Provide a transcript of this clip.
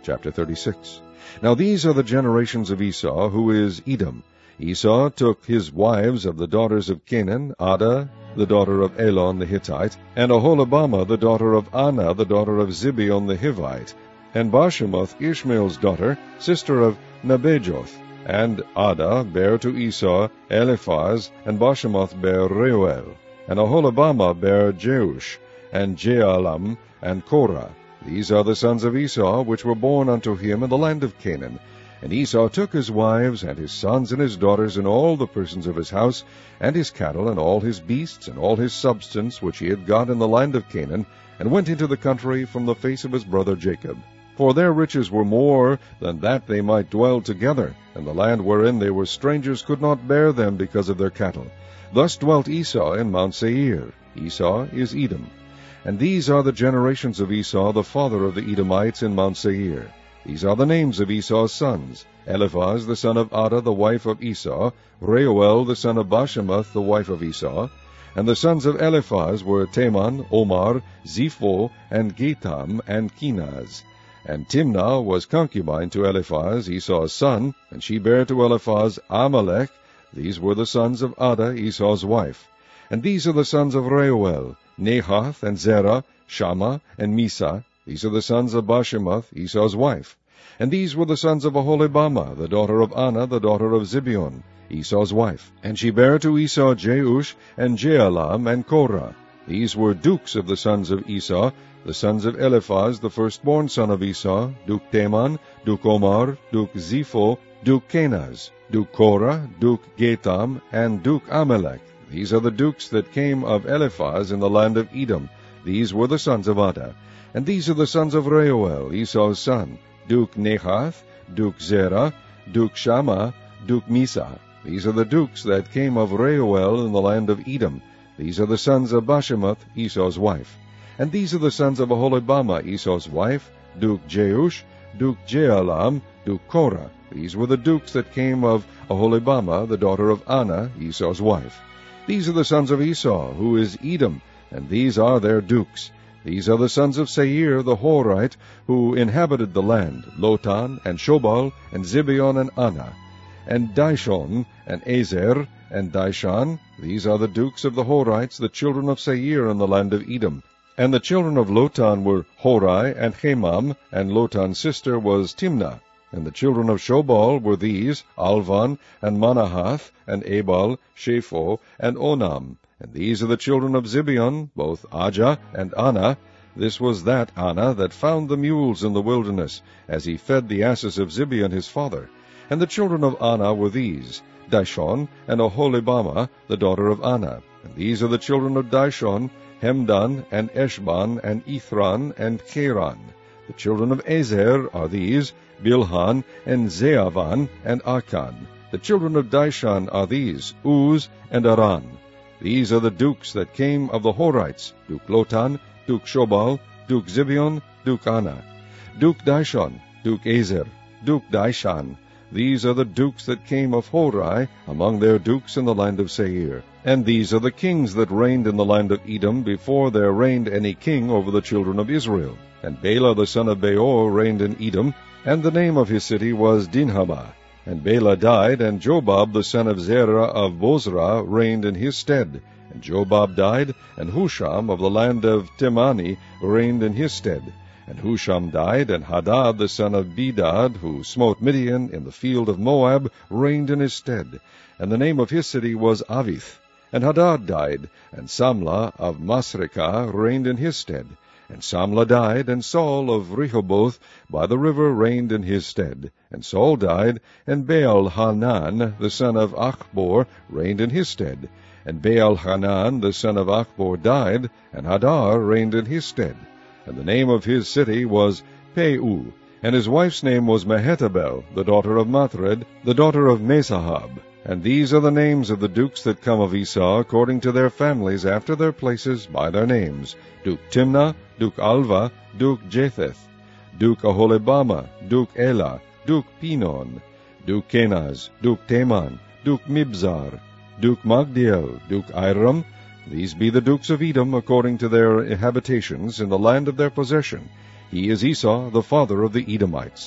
Chapter 36. Now these are the generations of Esau, who is Edom. Esau took his wives of the daughters of Canaan, Adah, the daughter of Elon the Hittite, and Oholibamah, the daughter of Anah, the daughter of Zibeon the Hivite, and Bashemoth, Ishmael's daughter, sister of Nebajoth. And Adah bare to Esau Eliphaz, and Bashemoth bare Reuel. And Oholibamah bare Jeush, and Jaalam, and Korah. These are the sons of Esau, which were born unto him in the land of Canaan. And Esau took his wives, and his sons, and his daughters, and all the persons of his house, and his cattle, and all his beasts, and all his substance, which he had got in the land of Canaan, and went into the country from the face of his brother Jacob. For their riches were more than that they might dwell together, and the land wherein they were strangers could not bear them because of their cattle. Thus dwelt Esau in Mount Seir. Esau is Edom. And these are the generations of Esau, the father of the Edomites, in Mount Seir. These are the names of Esau's sons: Eliphaz the son of Adah, the wife of Esau; Reuel the son of Bashemoth, the wife of Esau. And the sons of Eliphaz were Teman, Omar, Zepho, and Gatam, and Kenaz. And Timnah was concubine to Eliphaz, Esau's son, and she bare to Eliphaz Amalek. These were the sons of Adah, Esau's wife. And these are the sons of Reuel: Nahath, and Zerah, Shammah, and Misa. These are the sons of Bashemoth, Esau's wife. And these were the sons of Oholibamah, the daughter of Anah, the daughter of Zibeon, Esau's wife. And she bare to Esau Jeush, and Jaalam, and Korah. These were dukes of the sons of Esau, the sons of Eliphaz, the firstborn son of Esau: Duke Teman, Duke Omar, Duke Zepho, Duke Kenaz, Duke Korah, Duke Gatam, and Duke Amalek. These are the dukes that came of Eliphaz in the land of Edom. These were the sons of Adah. And these are the sons of Reuel, Esau's son: Duke Nahath, Duke Zerah, Duke Shammah, Duke Misa. These are the dukes that came of Reuel in the land of Edom. These are the sons of Bashemoth, Esau's wife. And these are the sons of Oholibamah, Esau's wife: Duke Jeush, Duke Jaalam, Duke Korah. These were the dukes that came of Oholibamah, the daughter of Anah, Esau's wife. These are the sons of Esau, who is Edom, and these are their dukes. These are the sons of Seir the Horite, who inhabited the land: Lotan, and Shobal, and Zibeon, and Anah, and Dishon, and Ezer, and Dishan. These are the dukes of the Horites, the children of Seir in the land of Edom. And the children of Lotan were Horai, and Hemam, and Lotan's sister was Timnah. And the children of Shobal were these: Alvan, and Manahath, and Ebal, Shepho, and Onam. And these are the children of Zibeon, both Ajah and Anah. This was that Anah that found the mules in the wilderness, as he fed the asses of Zibeon his father. And the children of Anah were these: Dishon, and Oholibamah, the daughter of Anah. And these are the children of Dishon: Hemdan, and Eshban, and Ithran, and Cheran. The children of Ezer are these: Bilhan, and Zeavan, and Akan. The children of Dishan are these: Uz, and Aran. These are the dukes that came of the Horites: Duke Lotan, Duke Shobal, Duke Zibeon, Duke Anah. Duke Dishon, Duke Ezer, Duke Dishan. These are the dukes that came of Horai, among their dukes in the land of Seir. And these are the kings that reigned in the land of Edom, before there reigned any king over the children of Israel. And Bela the son of Beor reigned in Edom, and the name of his city was Dinhabah. And Bela died, and Jobab the son of Zerah of Bozrah reigned in his stead. And Jobab died, and Husham of the land of Temani reigned in his stead. And Husham died, and Hadad the son of Bedad, who smote Midian in the field of Moab, reigned in his stead. And the name of his city was Avith. And Hadad died, and Samlah of Masrekah reigned in his stead. And Samlah died, and Saul of Rehoboth by the river reigned in his stead. And Saul died, and Baal-Hanan the son of Achbor reigned in his stead. And Baal-Hanan the son of Achbor died, and Hadar reigned in his stead. And the name of his city was Peu, and his wife's name was Mehetabel, the daughter of Matred, the daughter of Mesahab. And these are the names of the dukes that come of Esau, according to their families, after their places, by their names: Duke Timnah, Duke Alva, Duke Jetheth, Duke Oholibamah, Duke Elah, Duke Pinon, Duke Kenaz, Duke Teman, Duke Mibzar, Duke Magdiel, Duke Iram. These be the dukes of Edom, according to their habitations, in the land of their possession. He is Esau, the father of the Edomites.